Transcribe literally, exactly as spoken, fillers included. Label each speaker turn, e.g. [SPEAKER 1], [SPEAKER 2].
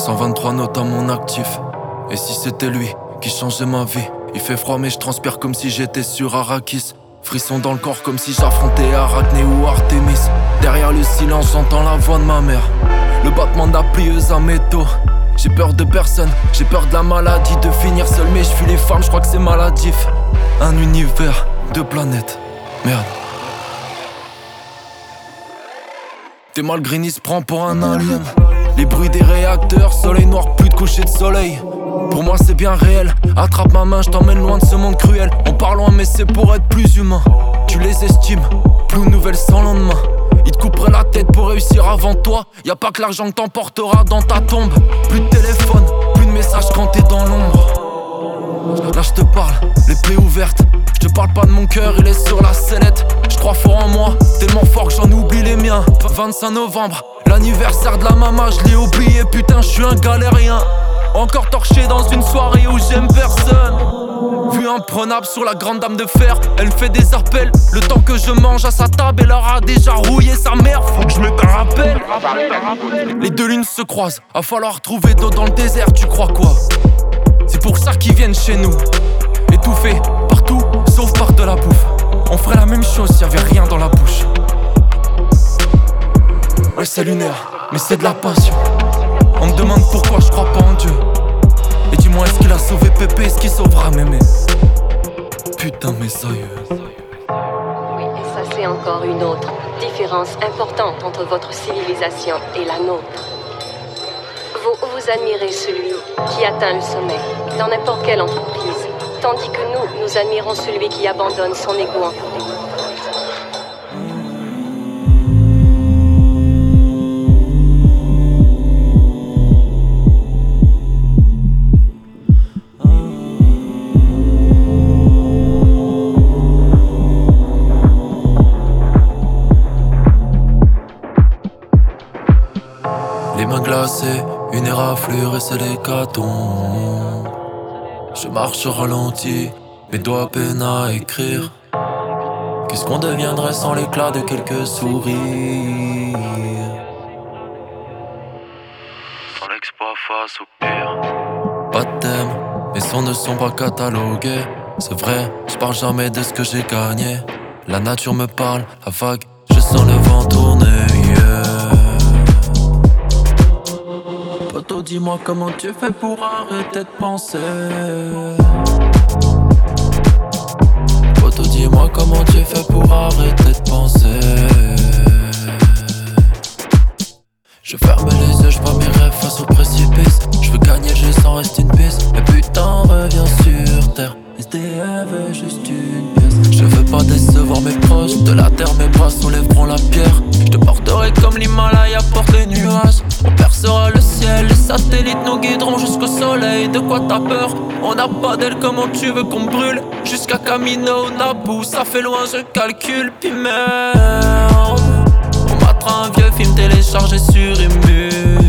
[SPEAKER 1] cent vingt-trois notes à mon actif. Et si c'était lui qui changeait ma vie? Il fait froid mais je transpire comme si j'étais sur Arrakis. Frisson dans le corps comme si j'affrontais Arachné ou Artemis. Derrière le silence j'entends la voix de ma mère, le battement de la plieuse à métaux. J'ai peur de personne, j'ai peur de la maladie, de finir seul mais je fuis les femmes, je crois que c'est maladif. Un univers, deux planètes, merde. T'es mal green, il se prend pour un alien. Les bruits des réacteurs, soleil noir, plus de coucher de soleil. Pour moi c'est bien réel, attrape ma main, je t'emmène loin de ce monde cruel. On part loin mais c'est pour être plus humain. Tu les estimes, plus nouvelle sans lendemain. Ils te couperaient la tête pour réussir avant toi. Y'a pas que l'argent que t'emportera dans ta tombe. Plus de téléphone, plus de messages quand t'es dans l'ombre. Là je te parle, les plaies ouvertes. Je te parle pas de mon cœur, il est sur la sellette. Je crois fort en moi, tellement fort que j'en oublie les miens. Vingt-cinq novembre, l'anniversaire de la maman, je l'ai oublié, putain je suis un galérien. Encore torché dans une soirée où j'aime personne. Vu imprenable sur la grande dame de fer, elle fait des appels. Le temps que je mange à sa table, elle aura déjà rouillé sa mère. Faut que je mette un rappel. Les deux lunes se croisent, va falloir trouver d'eau dans le désert, tu crois quoi? C'est pour ça qu'ils viennent chez nous, étouffés partout, sauf par de la bouffe. On ferait la même chose s'il y avait rien dans la bouche. Ouais c'est lunaire, mais c'est de la passion. On me demande pourquoi je crois pas en Dieu. Et dis-moi est-ce qu'il a sauvé Pépé, est-ce qu'il sauvera Mémé? Putain mais sérieux.
[SPEAKER 2] Oui, et ça c'est encore une autre différence importante entre votre civilisation et la nôtre. Vous, vous admirez celui qui atteint le sommet dans n'importe quelle entreprise, tandis que nous, nous admirons celui qui abandonne son ego en cours de route.
[SPEAKER 1] Une éraflure et c'est l'hécatombe. Je marche au ralenti, mes doigts peinent à écrire. Qu'est-ce qu'on deviendrait sans l'éclat de quelques sourires? Sans l'exploit face au pire. Pas de thème, mes sons ne sont pas catalogués. C'est vrai, je parle jamais de ce que j'ai gagné. La nature me parle, la vague, je sens le vent tourner, yeah. Poto, dis-moi comment tu fais pour arrêter de penser. Poto, dis-moi comment tu fais pour arrêter de penser. Je ferme les yeux, je vois mes rêves face au précipice. Je veux gagner, je sens reste une piste. Mais putain, reviens sur terre. S D F est juste une pièce. Je veux pas décevoir mes proches. De la terre, mes bras soulèveront la pierre. Je te porterai comme l'Himalaya porte les nuages. On percera le ciel, les satellites nous guideront jusqu'au soleil. De quoi t'as peur? On n'a pas d'aile, comment tu veux qu'on brûle? Jusqu'à Camino, Naboo, ça fait loin, je calcule, puis merde. On mettra un vieux film téléchargé sur Imu.